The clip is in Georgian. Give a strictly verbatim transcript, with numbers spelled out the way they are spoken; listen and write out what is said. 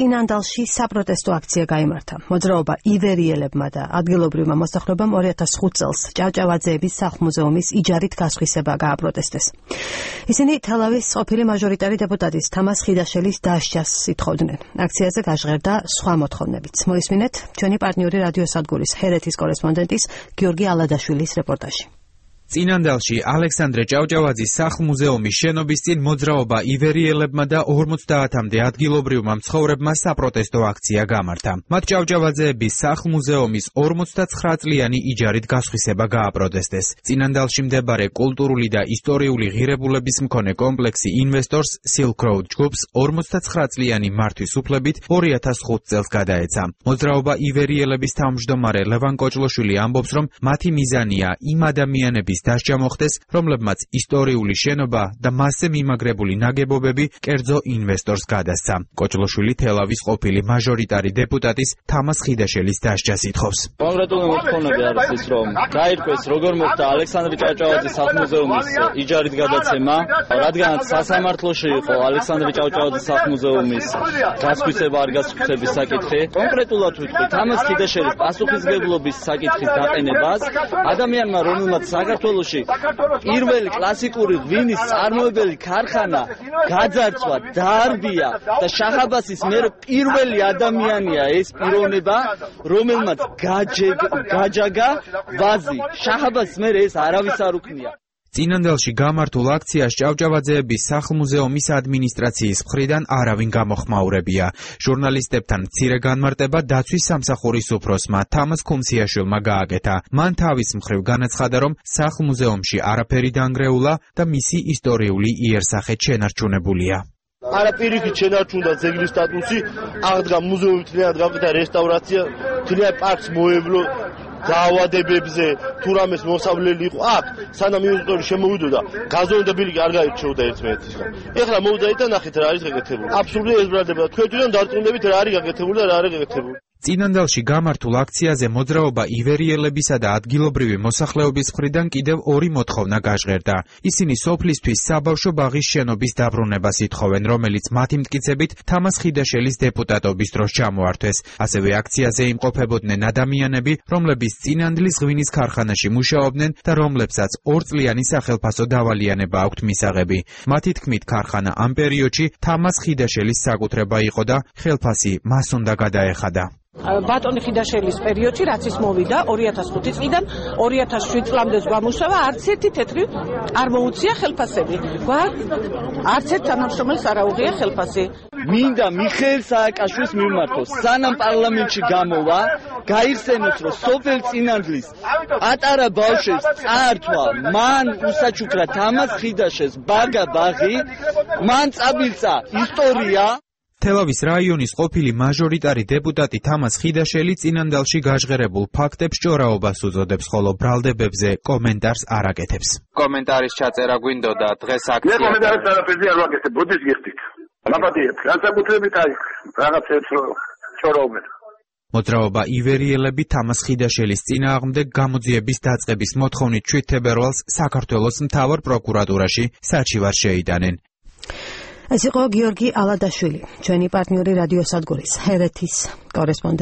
წინანდალში საპროტესტო აქცია გაიმართა. მოძრაობა ივერიელებმა და ადგილობრივმა მოსახლეობამ ორი ათას ხუთ წელს ჭავჭავაძეების სახლ-მუზეუმის იჯარით გასხვისება გააპროტესტეს. ისინი თელავის ყოფილი მაჟორიტარი დეპუტატის თამას ხიდაშელის დასჯას ითხოვდნენ. აქციაზე გაჟღერდა სხვა მოთხოვნებიც. მოისმინეთ ჩვენი პარტნიორი რადიოსადგურის ჰერეთის კორესპონდენტის გიორგი ალადაშვილის რეპორტაჟი. წინანდალში ალექსანდრე ჭავჭავაძის სახლ-მუზეუმის შენობის წინ მოძრაობა ივერიელებმა და ორმოცდაათამდე ადგილობრივმა მცხოვრებმა საპროტესტო აქცია გამართა. მათ ჭავჭავაძეების სახლ-მუზეუმის ორმოცდაცხრა წლიანი იჯარით გასხვისება გააპროტესტეს. წინანდალში მდებარე კულტურული და ისტორიული ღირებულების მქონე კომპლექსი ინვესტორს Silk Road ჯგუფს ორმოცდაცხრა წლიანი მართვის უფლებით ორი ათას ხუთ წელს გადაეცა. მოძრაობა ივერიელების თავმჯდომარე ლევან კოჭლოშვილი ამბობს, რომ მათი მიზანია იმ ადამიანების დასჯა მოხდეს, რომლებმაც ისტორიული შენობა და მასზე მიმაგრებული ნაგებობები კერძო ინვესტორს გადასცა. კოჭლოშვილი თელავის ყოფილი მაჟორიტარი დეპუტატის თამას ხიდაშელის დასჯას ითხოვს. კონკრეტული მოთხოვნები არის ის, რომ გაირკვეს როგორ მოხდა ალექსანდრე ჭავჭავაძის სახლ-მუზეუმის იჯარით გადაცემა, რადგანაც სასამართლოში იყო ალექსანდრე ჭავჭავაძის სახლ-მუზეუმის გასხვისება არ გასხვისების საკითხი. კონკრეტულად ვიტყვი თამას ხიდაშელის პასუხისმგებლობის საკითხის დაყენებას ადამიანმა, რომელმაც საქართველოში პირველი კლასიკური ღვინის წარმოებელი ქარხანა გაძარცვა, დაარბია და შაჰ-აბასის მერე პირველი ადამიანია ეს პიროვნება, რომელმაც გაჯაგა ვაზი. შაჰ-აბასის მერე ეს არავის არ უქმნია. წინანდალში გამართულ აქციას ჭავჭავაძეების სახლ-მუზეუმის ადმინისტრაციის მხრიდან არავინ გამოხმაურებია. ჟურნალისტებთან მცირე განმარტება დაცვის სამსახურის უფროსმა თამას ქუმსიაშვილმა გააკეთა. მან თავის მხრივ განაცხადა, რომ სახლ-მუზეუმში არაფერი დანგრეულა და მისი ისტორიული იერსახე შენარჩუნებულია. არაპირიქით შენარჩუნდა ძეგლის სტატუსი, აღდგა მუზეუმი, მთლიანად გავხდა რესტავრაცია, მთლიან პარკს მოევლო დაავადებებზე, თუ რამეს მოსავლელი იყო აქ, სანამ ინვესტორი შემოვიდოდა, გაზონდა ბილიკი არ გაირჩეოდა ერთმანეთისგან. ეხლა მოვიდეთ და ნახეთ რა არის გაკეთებული. აბსურდია ეზბრალდება. თქვენთვიდან დარწმუნდებით რა არის გაკეთებული და რა არის გაკეთებული. წინანდალში გამართულ აქციაზე მოძრაობა ივერიელებისა და ადგილობრივი მოსახლეობის მხრიდან კიდევ ორი მოთხოვნა გაჟღერდა. ისინი სოფლისთვის საბავშვო ბაღის შენობის დაბრუნებას ითხოვენ, რომელიც მათი მტკიცებით თამას ხიდაშელის დეპუტატობის დროს ჩამოართვეს. ასევე აქციაზე იმყოფებოდნენ ადამიანები, რომლების წინანდლის ღვინის ქარხანაში მუშაობდნენ და რომლებსაც ორწლიანი სახელფასო დავალიანება აქვთ მისაღები. მათი თქმით, ქარხანა ამ პერიოდში თამას ხიდაშელის საკუთრება იყო და ხელფასი მას უნდა გადაეხადა. ბატონი ხიდაშელის პერიოდში, რაც ის მოვიდა ორი ათას ხუთი წლიდან ორი ათას შვიდ წლამდე გამუშავა, არც ერთი თეთრი არ მოუწია ხელფასები. არც ერთ თანამშრომელს არ აუღია ხელფასი. მინდა მიხეილ სააკაშვილს მიმართოს, სანამ პარლამენტში გამოვა, გაიხსენოს, რომ სოფელ წინანდლის პატარა ბავშვებს წაართვა, მან უსაჩუქრა თამას ხიდაშეს ბაგა ბაღი, მან წაბილწა ისტორია. თელავის რაიონის ყოფილი მაჟორიტარი დეპუტატი თამას ხიდაშელი წინანდალში გაჟღერებულ ფაქტებს ჭორაობას უწოდებს, ხოლო ბრალდებებზე კომენტარს არ აკეთებს. კომენტარის ჩაწერა გვინდოდა დღეს აქცია. მე კომენტარის არაფერზე არ ვაკეთებ, ბუდის გიხდით. ლაპატიეთ, განსაკუთრებით აი რაღაცებს ჭორაობენ. მოძრაობა ივერიელები თამას ხიდაშელის წინააღმდეგ გამოძიების დაწყების მოთხოვნით შვიდ თებერვალს საქართველოს მთავარ პროკურატურაში საჩივარ შეიტანენ. ეს იყო გიორგი ალადაშვილი, ჩვენი პარტნიორი რადიოსადგურის ჰერეთის კორესპონდენტი.